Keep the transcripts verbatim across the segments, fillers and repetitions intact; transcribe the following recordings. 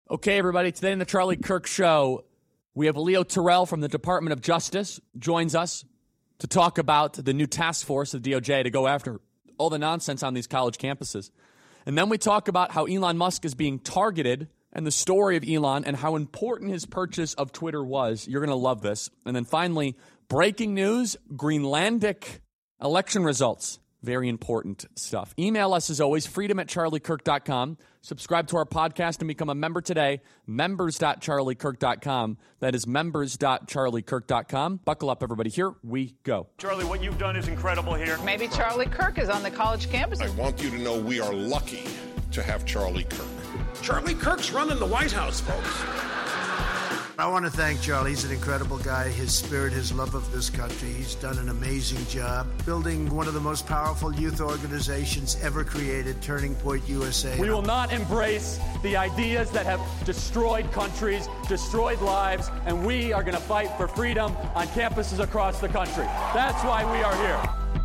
Okay, everybody, today in the Charlie Kirk Show, we have Leo Terrell from the Department of Justice joins us to talk about the new task force of the D O J to go after all the nonsense on these college campuses. And then we talk about how Elon Musk is being targeted and the story of Elon and how important his purchase of Twitter was. You're going to love this. And then finally, breaking news, Greenlandic election results. Very important stuff. Email us as always, freedom at charlie kirk dot com. Subscribe to our podcast and become a member today, members dot charlie kirk dot com. That is members dot charlie kirk dot com. Buckle up, everybody. Here we go. Charlie, what you've done is incredible here. Maybe Charlie Kirk is on the college campus. I want you to know we are lucky to have Charlie Kirk. Charlie Kirk's running the White House, folks. I want to thank Charlie. He's an incredible guy. His spirit, his love of this country. He's done an amazing job building one of the most powerful youth organizations ever created, Turning Point U S A. We will not embrace the ideas that have destroyed countries, destroyed lives, and we are going to fight for freedom on campuses across the country. That's why we are here.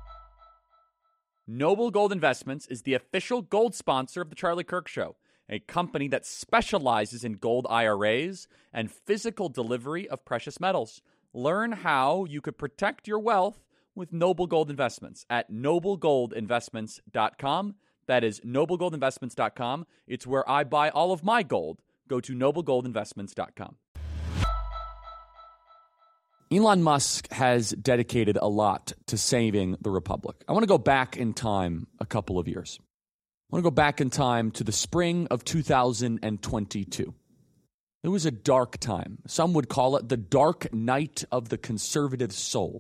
Noble Gold Investments is the official gold sponsor of the Charlie Kirk Show, a company that specializes in gold I R As and physical delivery of precious metals. Learn how you could protect your wealth with Noble Gold Investments at noble gold investments dot com. That is noble gold investments dot com. It's where I buy all of my gold. Go to noble gold investments dot com. Elon Musk has dedicated a lot to saving the republic. I want to go back in time a couple of years. I want to go back in time to the spring of two thousand twenty-two. It was a dark time. Some would call it the dark night of the conservative soul.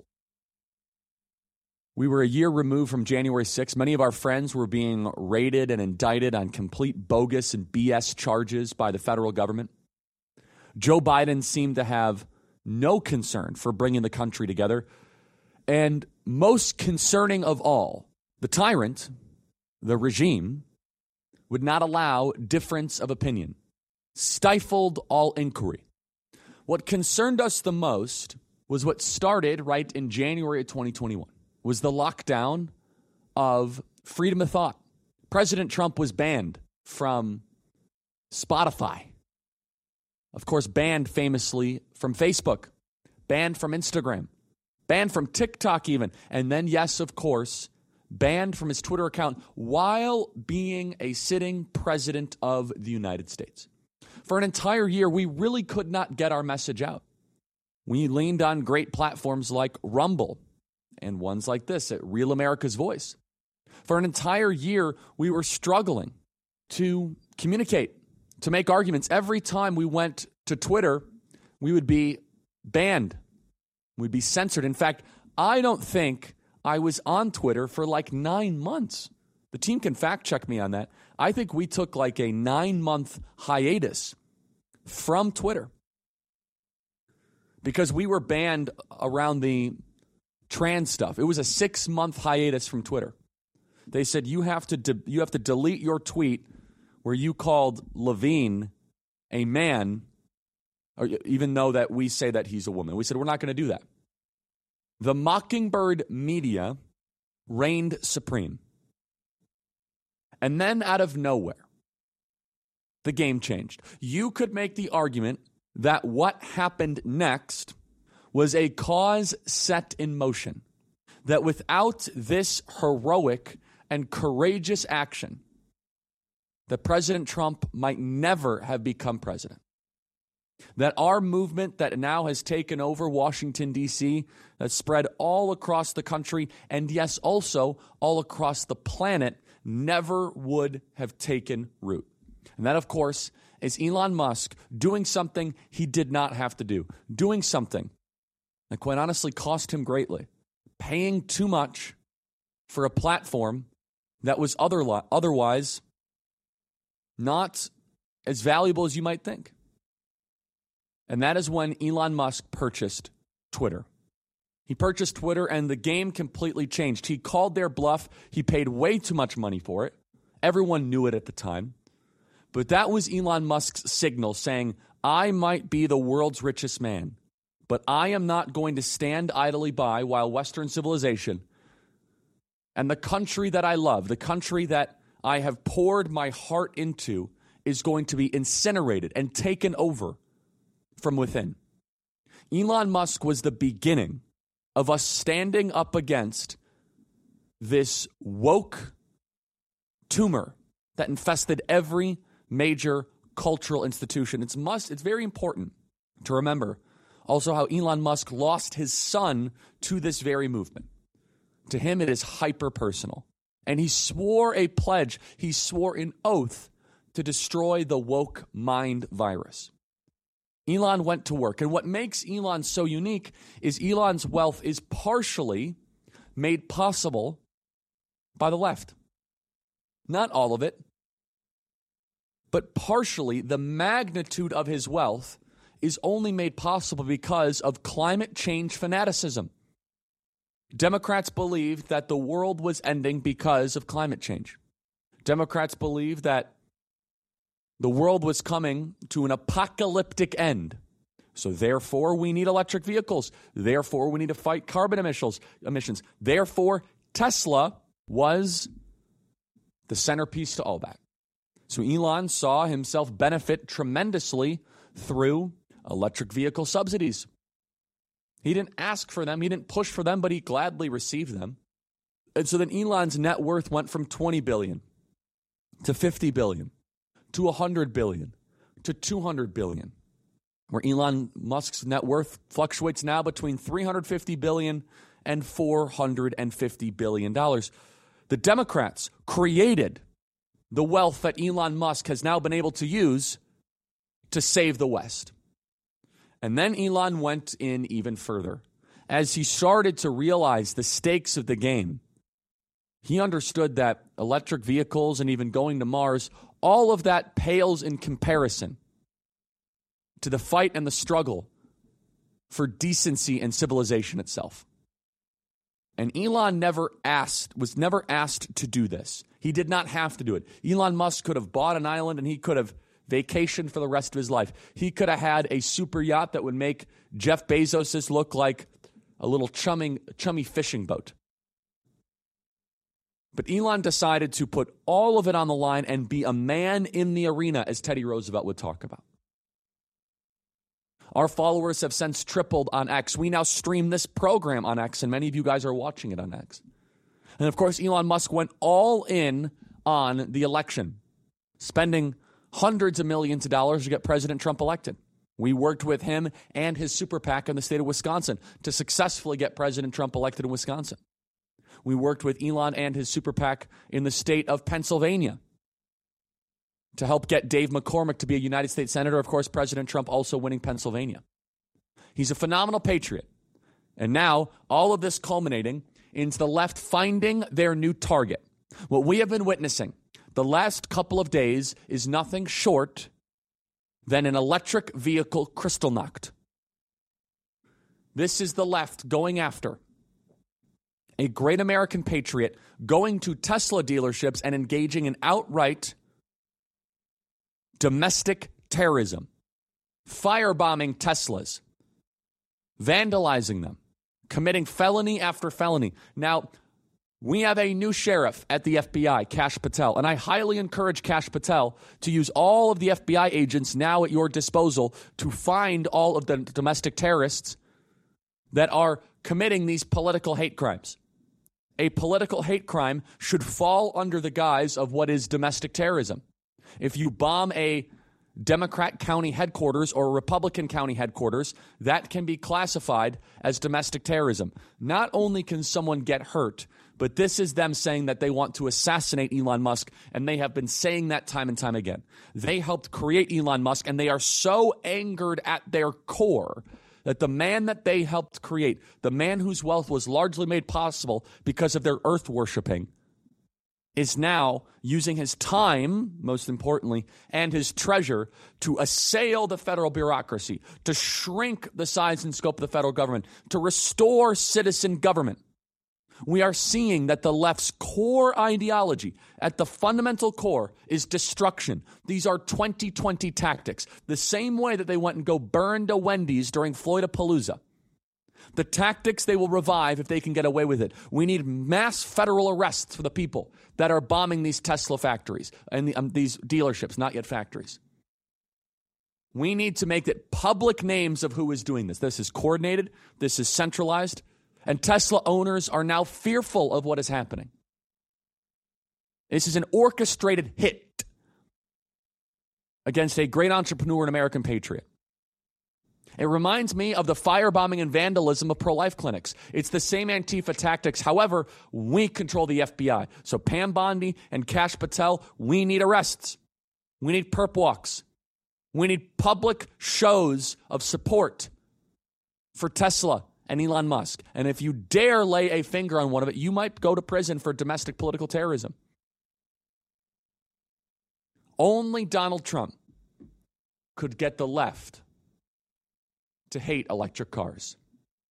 We were a year removed from January sixth. Many of our friends were being raided and indicted on complete bogus and B S charges by the federal government. Joe Biden seemed to have no concern for bringing the country together. And most concerning of all, the tyrant, the regime, would not allow difference of opinion, stifled all inquiry. What concerned us the most was what started right in January of twenty twenty-one, was the lockdown of freedom of thought. President Trump was banned from Spotify. Of course, banned famously from Facebook, banned from Instagram, banned from TikTok even. And then, yes, of course, banned from his Twitter account while being a sitting president of the United States. For an entire year, we really could not get our message out. We leaned on great platforms like Rumble and ones like this at Real America's Voice. For an entire year, we were struggling to communicate, to make arguments. Every time we went to Twitter, we would be banned. We'd be censored. In fact, I don't think I was on Twitter for like nine months. The team can fact check me on that. I think we took like a nine-month hiatus from Twitter because we were banned around the trans stuff. It was a six-month hiatus from Twitter. They said you have to de- you have to delete your tweet where you called Levine a man, or even though that we say that he's a woman. We said we're not going to do that. The Mockingbird media reigned supreme. And then out of nowhere, the game changed. You could make the argument that what happened next was a cause set in motion, that without this heroic and courageous action, that President Trump might never have become president. That our movement that now has taken over Washington, D C, that's spread all across the country, and yes, also all across the planet, never would have taken root. And that, of course, is Elon Musk doing something he did not have to do, doing something that quite honestly cost him greatly, paying too much for a platform that was other, otherwise not as valuable as you might think. And that is when Elon Musk purchased Twitter. He purchased Twitter, and the game completely changed. He called their bluff. He paid way too much money for it. Everyone knew it at the time. But that was Elon Musk's signal saying, I might be the world's richest man, but I am not going to stand idly by while Western civilization and the country that I love, the country that I have poured my heart into, is going to be incinerated and taken over from within. Elon Musk was the beginning of us standing up against this woke tumor that infested every major cultural institution. It's must. It's very important to remember also how Elon Musk lost his son to this very movement. To him, it is hyper-personal. And he swore a pledge, he swore an oath to destroy the woke mind virus. Elon went to work. And what makes Elon so unique is Elon's wealth is partially made possible by the left. Not all of it, but partially the magnitude of his wealth is only made possible because of climate change fanaticism. Democrats believed that the world was ending because of climate change. Democrats believed that the world was coming to an apocalyptic end. So therefore, we need electric vehicles. Therefore, we need to fight carbon emissions. emissions. Therefore, Tesla was the centerpiece to all that. So Elon saw himself benefit tremendously through electric vehicle subsidies. He didn't ask for them. He didn't push for them, but he gladly received them. And so then Elon's net worth went from twenty billion dollars to fifty billion dollars to one hundred billion dollars to two hundred billion dollars, where Elon Musk's net worth fluctuates now between three hundred fifty billion dollars and four hundred fifty billion dollars. The Democrats created the wealth that Elon Musk has now been able to use to save the West. And then Elon went in even further. As he started to realize the stakes of the game, he understood that electric vehicles and even going to Mars, all of that pales in comparison to the fight and the struggle for decency and civilization itself. And Elon never asked, was never asked to do this. He did not have to do it. Elon Musk could have bought an island and he could have vacationed for the rest of his life. He could have had a super yacht that would make Jeff Bezos look like a little chumming, chummy fishing boat. But Elon decided to put all of it on the line and be a man in the arena, as Teddy Roosevelt would talk about. Our followers have since tripled on X. We now stream this program on X, and many of you guys are watching it on X. And of course, Elon Musk went all in on the election, spending hundreds of millions of dollars to get President Trump elected. We worked with him and his super PAC in the state of Wisconsin to successfully get President Trump elected in Wisconsin. We worked with Elon and his super PAC in the state of Pennsylvania to help get Dave McCormick to be a United States Senator. Of course, President Trump also winning Pennsylvania. He's a phenomenal patriot. And now, all of this culminating into the left finding their new target. What we have been witnessing the last couple of days is nothing short than an electric vehicle Kristallnacht. This is the left going after a great American patriot, going to Tesla dealerships and engaging in outright domestic terrorism, firebombing Teslas, vandalizing them, committing felony after felony. Now, we have a new sheriff at the F B I, Kash Patel, and I highly encourage Kash Patel to use all of the F B I agents now at your disposal to find all of the domestic terrorists that are committing these political hate crimes. A political hate crime should fall under the guise of what is domestic terrorism. If you bomb a Democrat county headquarters or a Republican county headquarters, that can be classified as domestic terrorism. Not only can someone get hurt, but this is them saying that they want to assassinate Elon Musk, and they have been saying that time and time again. They helped create Elon Musk, and they are so angered at their core that the man that they helped create, the man whose wealth was largely made possible because of their earth worshiping, is now using his time, most importantly, and his treasure to assail the federal bureaucracy, to shrink the size and scope of the federal government, to restore citizen government. We are seeing that the left's core ideology, at the fundamental core, is destruction. These are twenty twenty tactics. The same way that they went and go burned a Wendy's during Floydapalooza. The tactics they will revive if they can get away with it. We need mass federal arrests for the people that are bombing these Tesla factories and the, um, these dealerships, not yet factories. We need to make it public names of who is doing this. This is coordinated. This is centralized. And Tesla owners are now fearful of what is happening. This is an orchestrated hit against a great entrepreneur and American patriot. It reminds me of the firebombing and vandalism of pro-life clinics. It's the same Antifa tactics. However, we control the F B I. So Pam Bondi and Kash Patel, we need arrests. We need perp walks. We need public shows of support for Tesla and Elon Musk. And if you dare lay a finger on one of it, you might go to prison for domestic political terrorism. Only Donald Trump could get the left to hate electric cars.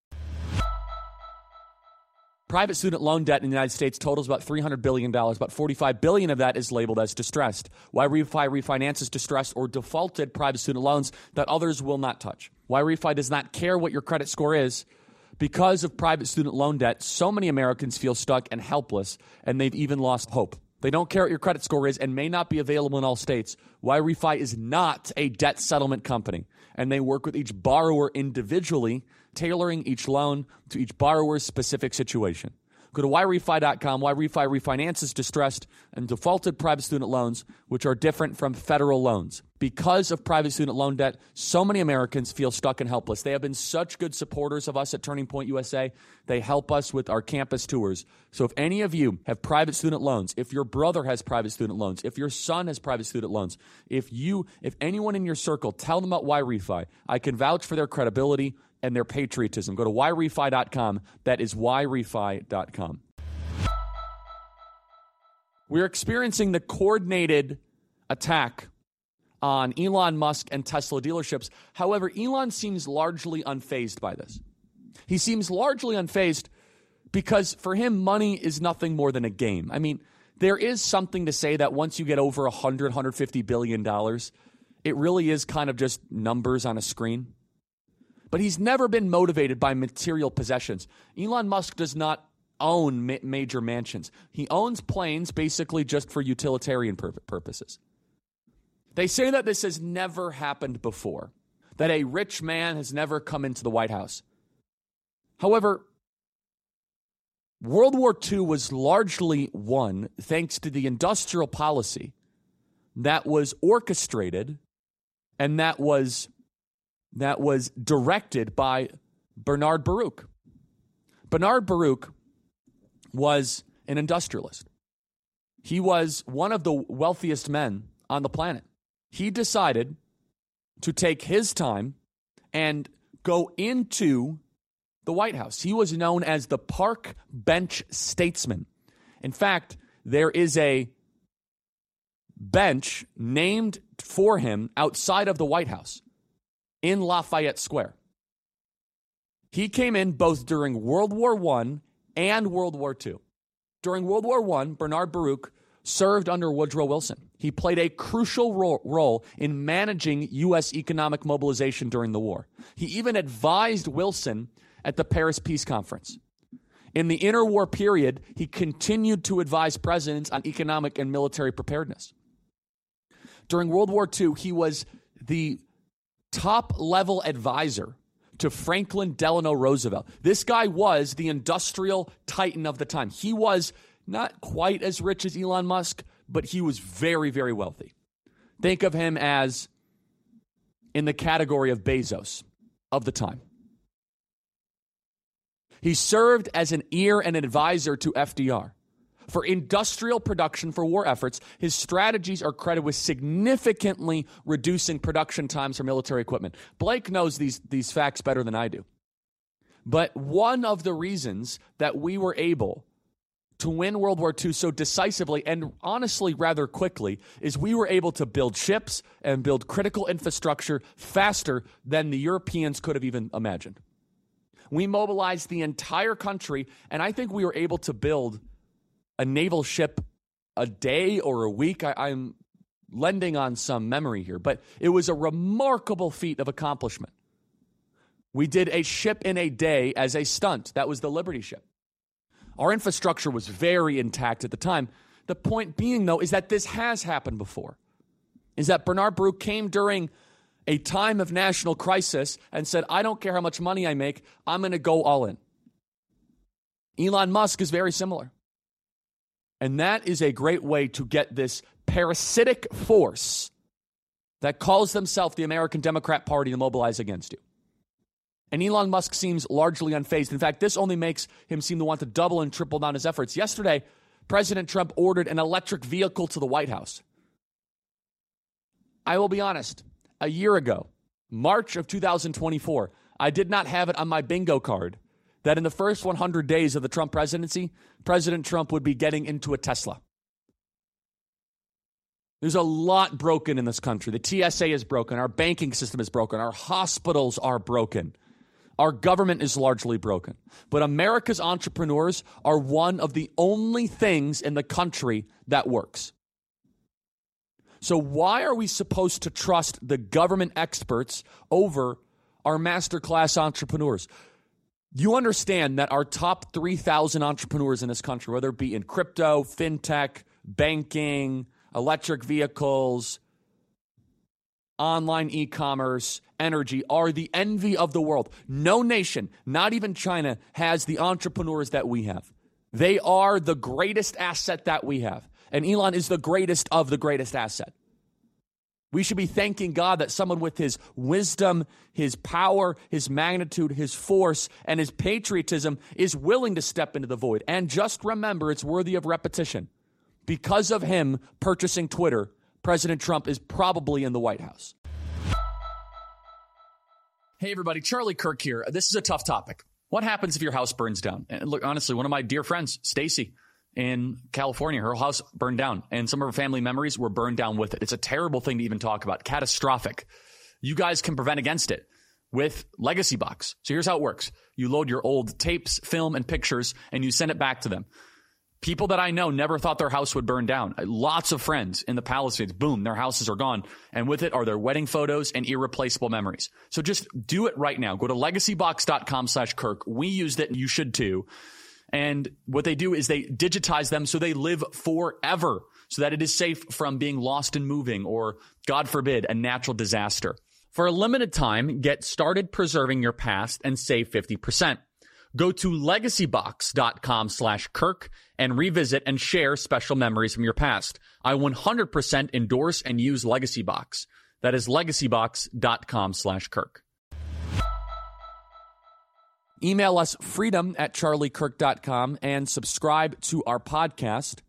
Private student loan debt in the United States totals about three hundred billion dollars. About forty-five billion dollars of that is labeled as distressed. Y-Refi refinances distressed or defaulted private student loans that others will not touch. Y-Refi does not care what your credit score is. Because of private student loan debt, so many Americans feel stuck and helpless, and they've even lost hope. They don't care what your credit score is and may not be available in all states. Y-Refi is not a debt settlement company, and they work with each borrower individually, tailoring each loan to each borrower's specific situation. Go to Y Refi dot com. Y-Refi refinances distressed and defaulted private student loans, which are different from federal loans. Because of private student loan debt, so many Americans feel stuck and helpless. They have been such good supporters of us at Turning Point U S A. They help us with our campus tours. So if any of you have private student loans, if your brother has private student loans, if your son has private student loans, if you, if anyone in your circle, tell them about Y-Refi. I can vouch for their credibility and their patriotism. Go to Y Refi dot com. That is Y Refi dot com. We're experiencing the coordinated attack on Elon Musk and Tesla dealerships. However, Elon seems largely unfazed by this. He seems largely unfazed because for him, money is nothing more than a game. I mean, there is something to say that once you get over one hundred, one hundred fifty billion dollars, it really is kind of just numbers on a screen. But he's never been motivated by material possessions. Elon Musk does not own ma- major mansions. He owns planes basically just for utilitarian pur- purposes. They say that this has never happened before, that a rich man has never come into the White House. However, World War Two was largely won thanks to the industrial policy that was orchestrated and that was that was directed by Bernard Baruch. Bernard Baruch was an industrialist. He was one of the wealthiest men on the planet. He decided to take his time and go into the White House. He was known as the park bench statesman. In fact, there is a bench named for him outside of the White House in Lafayette Square. He came in both during World War One and World War Two. During World War One, Bernard Baruch served under Woodrow Wilson. He played a crucial ro- role in managing U S economic mobilization during the war. He even advised Wilson at the Paris Peace Conference. In the interwar period, he continued to advise presidents on economic and military preparedness. During World War Two, he was the top-level advisor to Franklin Delano Roosevelt. This guy was the industrial titan of the time. He was not quite as rich as Elon Musk, but he was very, very wealthy. Think of him as in the category of Bezos of the time. He served as an ear and an advisor to F D R. For industrial production for war efforts, his strategies are credited with significantly reducing production times for military equipment. Blake knows these, these facts better than I do. But one of the reasons that we were able to win World War Two so decisively and honestly rather quickly is we were able to build ships and build critical infrastructure faster than the Europeans could have even imagined. We mobilized the entire country, and I think we were able to build a naval ship a day or a week. I, I'm lending on some memory here, but it was a remarkable feat of accomplishment. We did a ship in a day as a stunt. That was the Liberty ship. Our infrastructure was very intact at the time. The point being, though, is that this has happened before. Is that Bernard Baruch came during a time of national crisis and said, I don't care how much money I make, I'm going to go all in. Elon Musk is very similar. And that is a great way to get this parasitic force that calls themselves the American Democrat Party to mobilize against you. And Elon Musk seems largely unfazed. In fact, this only makes him seem to want to double and triple down his efforts. Yesterday, President Trump ordered an electric vehicle to the White House. I will be honest, a year ago, March of two thousand twenty-four, I did not have it on my bingo card that in the first one hundred days of the Trump presidency, President Trump would be getting into a Tesla. There's a lot broken in this country. The T S A is broken. Our banking system is broken. Our hospitals are broken. Our government is largely broken. But America's entrepreneurs are one of the only things in the country that works. So why are we supposed to trust the government experts over our masterclass entrepreneurs? You understand that our top three thousand entrepreneurs in this country, whether it be in crypto, fintech, banking, electric vehicles, online e-commerce, energy, are the envy of the world. No nation, not even China, has the entrepreneurs that we have. They are the greatest asset that we have. And Elon is the greatest of the greatest asset. We should be thanking God that someone with his wisdom, his power, his magnitude, his force, and his patriotism is willing to step into the void. And just remember, it's worthy of repetition. Because of him purchasing Twitter, President Trump is probably in the White House. Hey, everybody. Charlie Kirk here. This is a tough topic. What happens if your house burns down? And look, honestly, one of my dear friends, Stacy, in California, her house burned down, and some of her family memories were burned down with it. It's a terrible thing to even talk about. Catastrophic. You guys can prevent against it with Legacy Box. So here's how it works. You load your old tapes, film, and pictures, and you send it back to them. People that I know never thought their house would burn down. Lots of friends in the Palisades, boom, their houses are gone. And with it are their wedding photos and irreplaceable memories. So just do it right now. Go to legacybox.com slash Kirk. We used it, and you should too. And what they do is they digitize them so they live forever, so that it is safe from being lost and moving or, God forbid, a natural disaster. For a limited time, get started preserving your past and save fifty percent. Go to legacybox.com slash Kirk and revisit and share special memories from your past. I one hundred percent endorse and use LegacyBox. That is legacybox.com slash Kirk. Email us freedom at charliekirk dot com and subscribe to our podcast.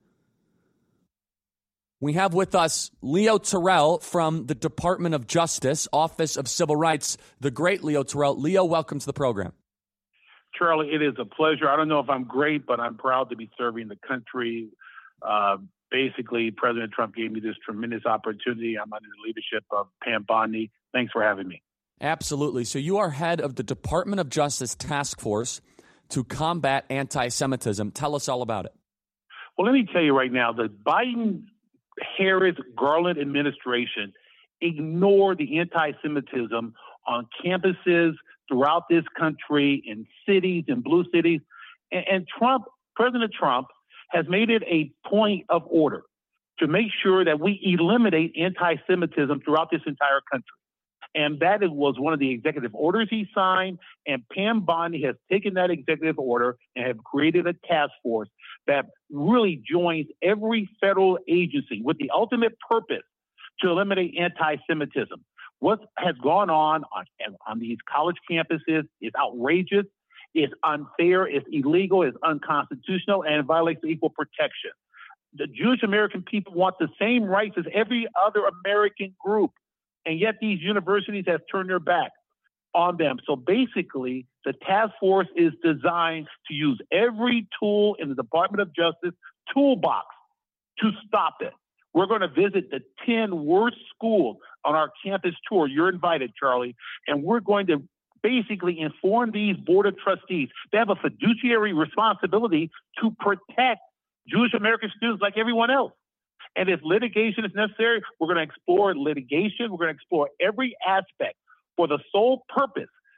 We have with us Leo Terrell from the Department of Justice, Office of Civil Rights, the great Leo Terrell. Leo, welcome to the program. Charlie, it is a pleasure. I don't know if I'm great, but I'm proud to be serving the country. Uh, basically, President Trump gave me this tremendous opportunity. I'm under the leadership of Pam Bondi. Thanks for having me. Absolutely. So you are head of the Department of Justice Task Force to combat anti-Semitism. Tell us all about it. Well, let me tell you right now, the Biden-Harris-Garland administration ignored the anti-Semitism on campuses throughout this country, in cities, in blue cities. And, and Trump, President Trump, has made it a point of order to make sure that we eliminate anti-Semitism throughout this entire country. And that was one of the executive orders he signed. And Pam Bondi has taken that executive order and have created a task force that really joins every federal agency with the ultimate purpose to eliminate anti-Semitism. What has gone on, on on these college campuses is outrageous, it's unfair, it's illegal, it's unconstitutional, and it violates equal protection. The Jewish American people want the same rights as every other American group, and yet these universities have turned their back on them. So basically, the task force is designed to use every tool in the Department of Justice toolbox to stop it. We're going to visit the ten worst schools on our campus tour. You're invited, Charlie. And we're going to basically inform these board of trustees. They have a fiduciary responsibility to protect Jewish American students like everyone else. And if litigation is necessary, we're going to explore litigation. We're going to explore every aspect for the sole purpose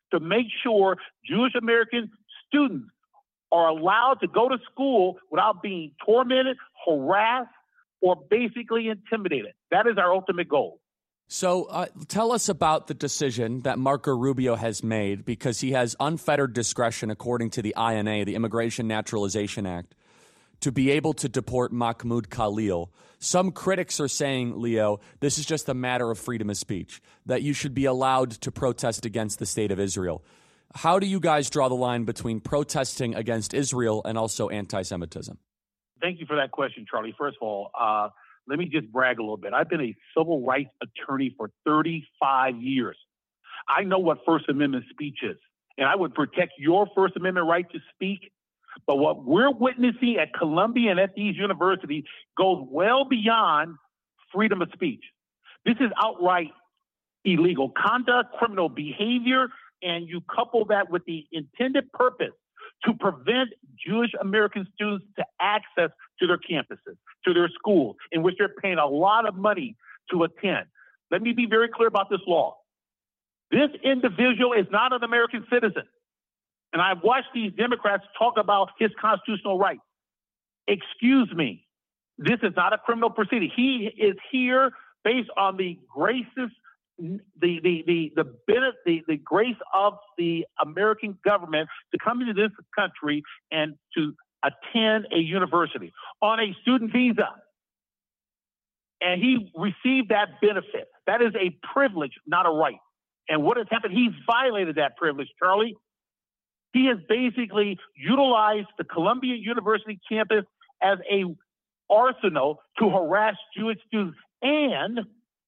to make sure Jewish American students are allowed to go to school without being tormented, harassed, or basically intimidated. That is our ultimate goal. So uh, tell us about the decision that Marco Rubio has made, because he has unfettered discretion, according to the I N A, the Immigration Naturalization Act, to be able to deport Mahmoud Khalil. Some critics are saying, Leo, this is just a matter of freedom of speech, that you should be allowed to protest against the state of Israel. How do you guys draw the line between protesting against Israel and also anti-Semitism? Thank you for that question, Charlie. First of all, uh, let me just brag a little bit. I've been a civil rights attorney for thirty-five years. I know what First Amendment speech is, and I would protect your First Amendment right to speak. But what we're witnessing at Columbia and at these universities goes well beyond freedom of speech. This is outright illegal conduct, criminal behavior, and you couple that with the intended purpose to prevent Jewish American students to access to their campuses, to their schools, in which they're paying a lot of money to attend. Let me be very clear about this law. This individual is not an American citizen. And I've watched these Democrats talk about his constitutional rights. Excuse me, this is not a criminal proceeding. He is here based on the graces, the the the the the, the grace of the American government to come into this country and to attend a university on a student visa. And he received that benefit. That is a privilege, not a right. And what has happened? He's violated that privilege, Charlie. He has basically utilized the Columbia University campus as a arsenal to harass Jewish students and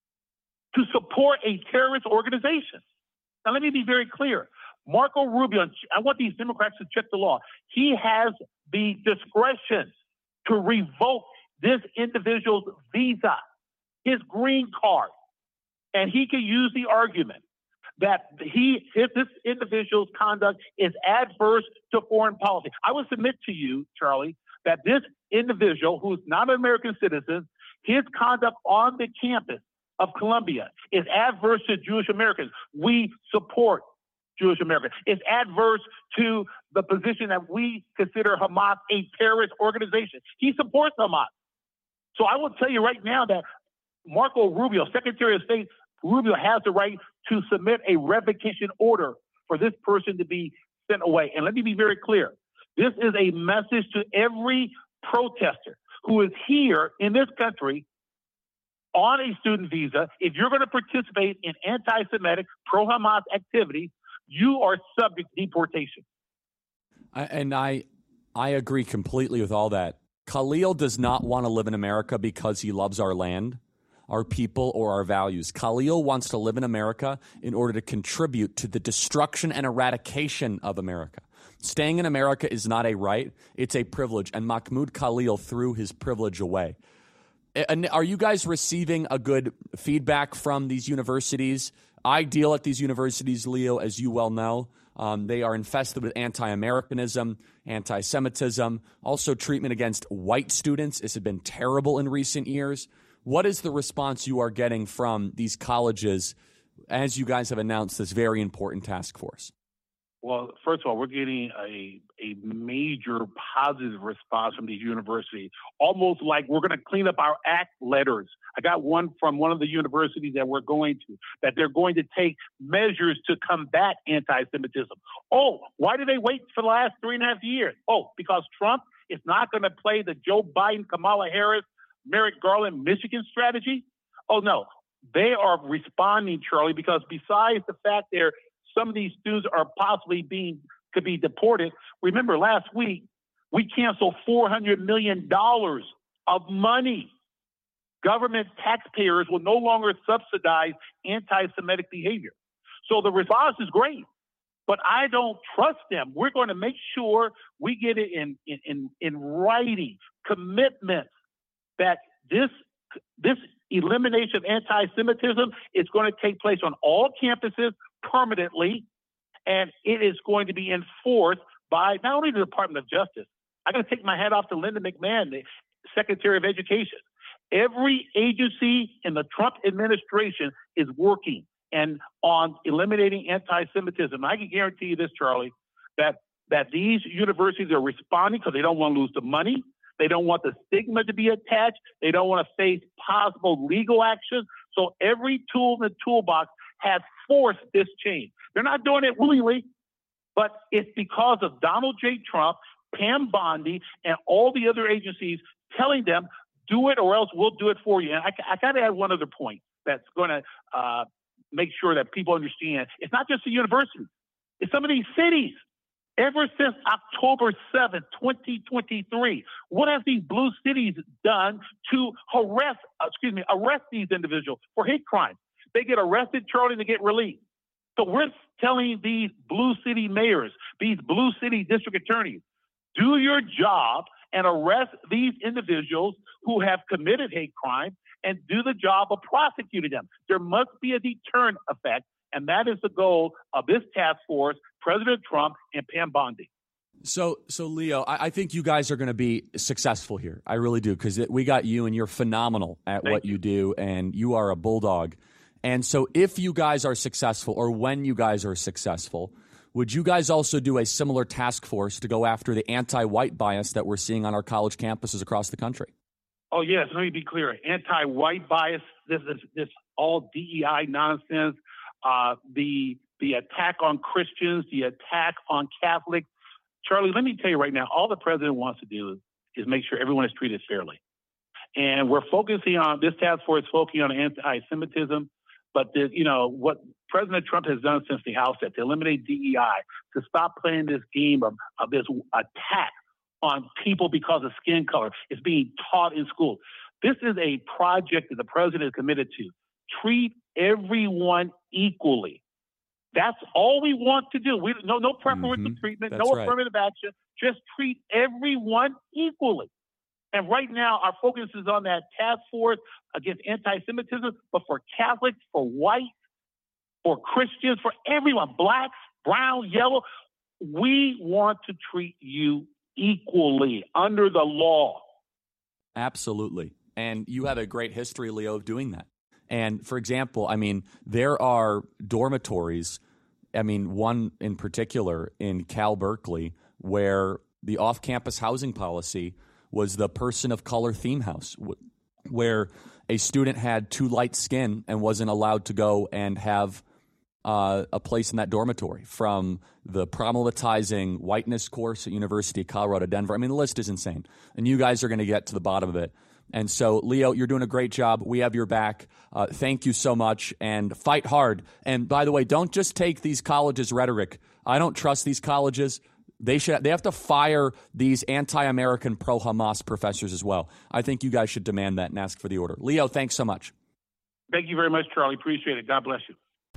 to support a terrorist organization. Now, let me be very clear. Marco Rubio, I want these Democrats to check the law. He has the discretion to revoke this individual's visa, his green card, and he can use the argument that he, if this individual's conduct is adverse to foreign policy. I would submit to you, Charlie, that this individual, who's not an American citizen, his conduct on the campus of Columbia is adverse to Jewish Americans. We support Jewish Americans. It's adverse to the position that we consider Hamas a terrorist organization. He supports Hamas. So I will tell you right now that Marco Rubio, Secretary of State Rubio, has the right to submit a revocation order for this person to be sent away. And let me be very clear. This is a message to every protester who is here in this country on a student visa. If you're going to participate in anti-Semitic, pro-Hamas activities, you are subject to deportation. I, and I, I agree completely with all that. Khalil does not want to live in America because he loves our land, our people, or our values. Khalil wants to live in America in order to contribute to the destruction and eradication of America. Staying in America is not a right, it's a privilege, and Mahmoud Khalil threw his privilege away. And are you guys receiving a good feedback from these universities? I deal at these universities, Leo, as you well know. Um, they are infested with anti-Americanism, anti-Semitism, also treatment against white students. This has been terrible in recent years. What is the response you are getting from these colleges as you guys have announced this very important task force? Well, first of all, we're getting a, a major positive response from these universities, almost like we're going to clean up our act letters. I got one from one of the universities that we're going to, that they're going to take measures to combat anti-Semitism. Oh, why did they wait for the last three and a half years? Oh, because Trump is not going to play the Joe Biden, Kamala Harris, Merrick Garland, Michigan strategy? Oh, no. They are responding, Charlie, because besides the fact they're some of these students are possibly being could be deported. Remember, last week we canceled four hundred million dollars of money. Government taxpayers will no longer subsidize anti-Semitic behavior. So the response is great, but I don't trust them. We're going to make sure we get it in in in, in writing commitments that this this elimination of anti-Semitism is going to take place on all campuses permanently, and it is going to be enforced by not only the Department of Justice. I got to take my hat off to Linda McMahon, the Secretary of Education. Every agency in the Trump administration is working and on eliminating anti-Semitism. I can guarantee you this, Charlie, that that these universities are responding because they don't want to lose the money. They don't want the stigma to be attached. They don't want to face possible legal action. So every tool in the toolbox has forced this change. They're not doing it willingly, but it's because of Donald J. Trump, Pam Bondi, and all the other agencies telling them, do it or else we'll do it for you. And I, I got to add one other point that's going to uh, make sure that people understand. It's not just the university. It's some of these cities. Ever since October seventh, twenty twenty-three, what have these blue cities done to harass, uh, excuse me, arrest these individuals for hate crimes? They get arrested, Charlie, to get released. So we're telling these blue city mayors, these blue city district attorneys, do your job and arrest these individuals who have committed hate crimes and do the job of prosecuting them. There must be a deterrent effect, and that is the goal of this task force, President Trump and Pam Bondi. So, so Leo, I, I think you guys are going to be successful here. I really do, because we got you, and you're phenomenal at Thank what you. you do, and you are a bulldog. And so if you guys are successful, or when you guys are successful, would you guys also do a similar task force to go after the anti-white bias that we're seeing on our college campuses across the country? Oh, yes. Let me be clear. Anti-white bias, this is this all D E I nonsense, uh, the the attack on Christians, the attack on Catholics. Charlie, let me tell you right now, all the president wants to do is make sure everyone is treated fairly. And we're focusing on, this task force is focusing on anti-Semitism. But, the, you know, what President Trump has done since the outset to eliminate D E I, to stop playing this game of, of this attack on people because of skin color, is being taught in schools. This is a project that the president is committed to. Treat everyone equally. That's all we want to do. We no no preferential mm-hmm. treatment, That's no right. affirmative action. Just treat everyone equally. And right now, our focus is on that task force against anti-Semitism, but for Catholics, for whites, for Christians, for everyone, blacks, brown, yellow, we want to treat you equally under the law. Absolutely. And you have a great history, Leo, of doing that. And for example, I mean, there are dormitories, I mean, one in particular in Cal Berkeley, where the off-campus housing policy was the person of color theme house, where a student had too light skin and wasn't allowed to go and have uh, a place in that dormitory, from the problematizing whiteness course at University of Colorado, Denver. I mean, the list is insane. And you guys are going to get to the bottom of it. And so, Leo, you're doing a great job. We have your back. Uh, thank you so much, and fight hard. And by the way, don't just take these colleges' rhetoric. I don't trust these colleges. They should. They have to fire these anti-American, pro-Hamas professors as well. I think you guys should demand that and ask for the order. Leo, thanks so much. Thank you very much, Charlie. Appreciate it. God bless you.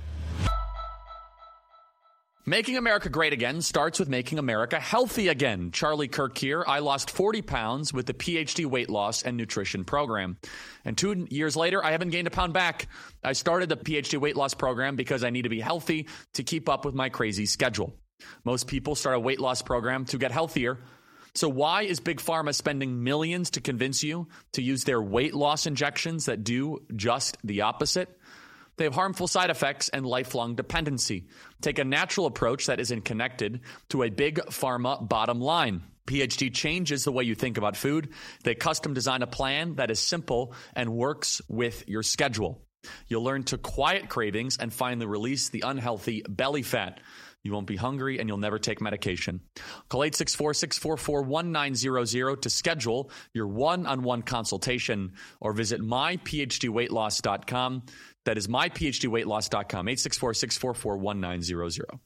Making America great again starts with making America healthy again. Charlie Kirk here. I lost forty pounds with the P H D weight loss and nutrition program. And two years later, I haven't gained a pound back. I started the P H D weight loss program because I need to be healthy to keep up with my crazy schedule. Most people start a weight loss program to get healthier. So why is Big Pharma spending millions to convince you to use their weight loss injections that do just the opposite? They have harmful side effects and lifelong dependency. Take a natural approach that isn't connected to a big pharma bottom line. P H D changes the way you think about food. They custom design a plan that is simple and works with your schedule. You'll learn to quiet cravings and finally release the unhealthy belly fat. You won't be hungry, and you'll never take medication. Call eight six four, six four four, one nine zero zero to schedule your one-on-one consultation, or visit my p h d weight loss dot com. That is my p h d weight loss dot com, eight six four, six four four, one nine zero zero.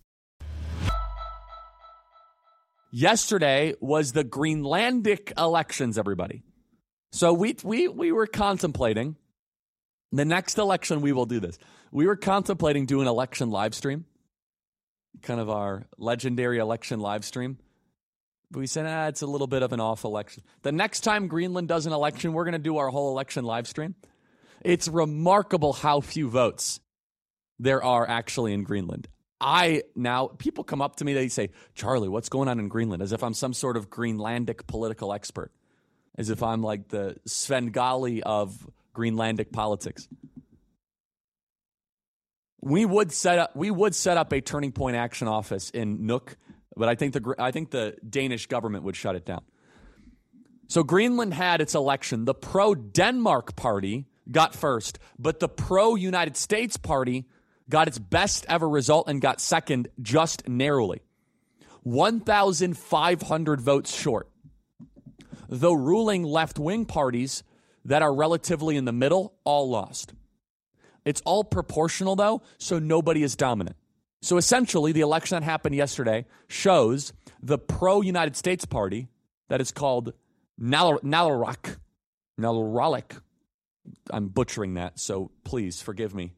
Yesterday was the Greenlandic elections, everybody. So we we we were contemplating the next election. We will do this. We were contemplating doing election live stream. Kind of our legendary election live stream. But we said, ah, it's a little bit of an off election. The next time Greenland does an election, we're going to do our whole election live stream. It's remarkable how few votes there are actually in Greenland. I now, people come up to me, they say, Charlie, what's going on in Greenland? As if I'm some sort of Greenlandic political expert. As if I'm like the Svengali of Greenlandic politics. We would set up we would set up a Turning Point Action office in Nuuk, but I think the I think the Danish government would shut it down. So Greenland had its election. The pro-Denmark party got first, but the pro-United States party got its best ever result and got second just narrowly. one thousand five hundred votes short. The ruling left-wing parties that are relatively in the middle all lost. It's all proportional, though, so nobody is dominant. So essentially, the election that happened yesterday shows the pro-United States party that is called Nalaraq. Nalaralik. I'm butchering that, so please forgive me.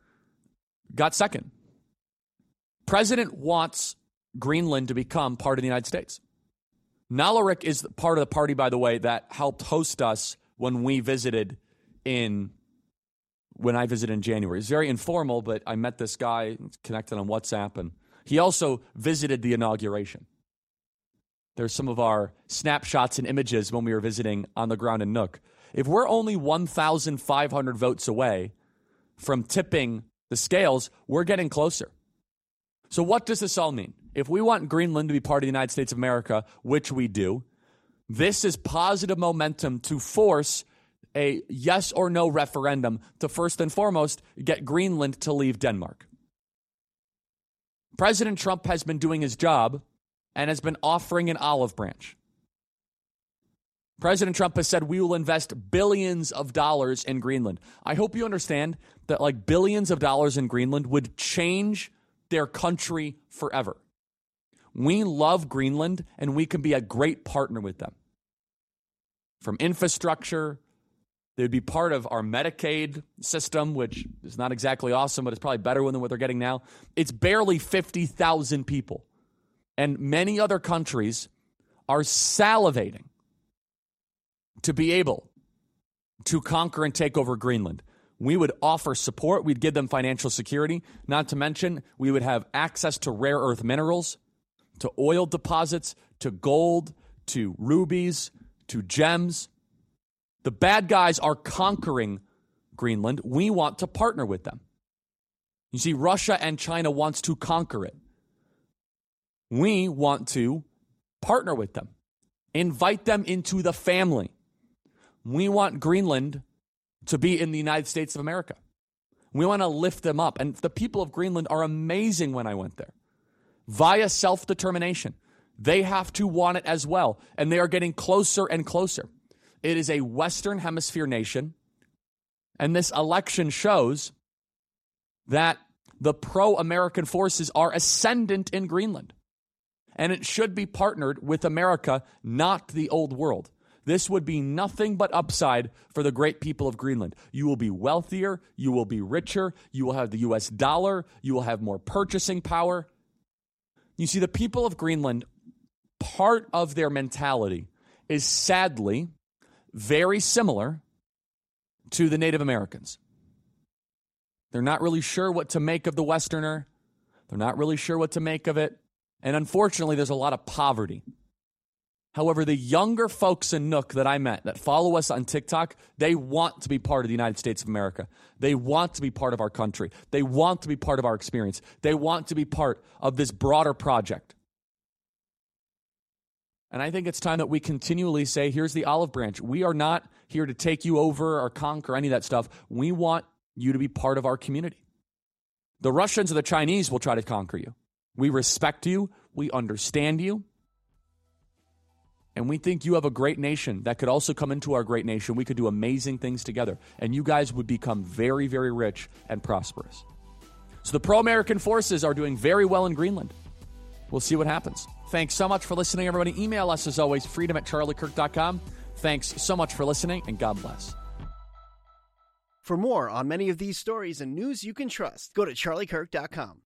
Got second. President wants Greenland to become part of the United States. Nalaraq is part of the party, by the way, that helped host us when we visited in when I visited in January. It's very informal, but I met this guy, connected on WhatsApp, and he also visited the inauguration. There's some of our snapshots and images when we were visiting on the ground in Nuuk. If we're only one thousand five hundred votes away from tipping the scales, we're getting closer. So what does this all mean? If we want Greenland to be part of the United States of America, which we do, this is positive momentum to force a yes or no referendum to first and foremost get Greenland to leave Denmark. President Trump has been doing his job and has been offering an olive branch. President Trump has said we will invest billions of dollars in Greenland. I hope you understand that like billions of dollars in Greenland would change their country forever. We love Greenland and we can be a great partner with them. From infrastructure, they would be part of our Medicaid system, which is not exactly awesome, but it's probably better than what they're getting now. It's barely fifty thousand people. And many other countries are salivating to be able to conquer and take over Greenland. We would offer support. We'd give them financial security. Not to mention, we would have access to rare earth minerals, to oil deposits, to gold, to rubies, to gems. The bad guys are conquering Greenland. We want to partner with them. You see, Russia and China wants to conquer it. We want to partner with them, invite them into the family. We want Greenland to be in the United States of America. We want to lift them up. And the people of Greenland are amazing when I went there. Via self-determination. They have to want it as well. And they are getting closer and closer. It is a Western Hemisphere nation. And this election shows that the pro-American forces are ascendant in Greenland. And it should be partnered with America, not the old world. This would be nothing but upside for the great people of Greenland. You will be wealthier. You will be richer. You will have the U S dollar. You will have more purchasing power. You see, the people of Greenland, part of their mentality is sadly very similar to the Native Americans. They're not really sure what to make of the Westerner. They're not really sure what to make of it. And unfortunately, there's a lot of poverty. However, the younger folks in Nuuk that I met that follow us on TikTok, they want to be part of the United States of America. They want to be part of our country. They want to be part of our experience. They want to be part of this broader project. And I think it's time that we continually say, here's the olive branch. We are not here to take you over or conquer any of that stuff. We want you to be part of our community. The Russians or the Chinese will try to conquer you. We respect you. We understand you. And we think you have a great nation that could also come into our great nation. We could do amazing things together. And you guys would become very, very rich and prosperous. So the pro-American forces are doing very well in Greenland. We'll see what happens. Thanks so much for listening, everybody. Email us, as always, freedom at charlie kirk dot com. Thanks so much for listening, and God bless. For more on many of these stories and news you can trust, go to charlie kirk dot com.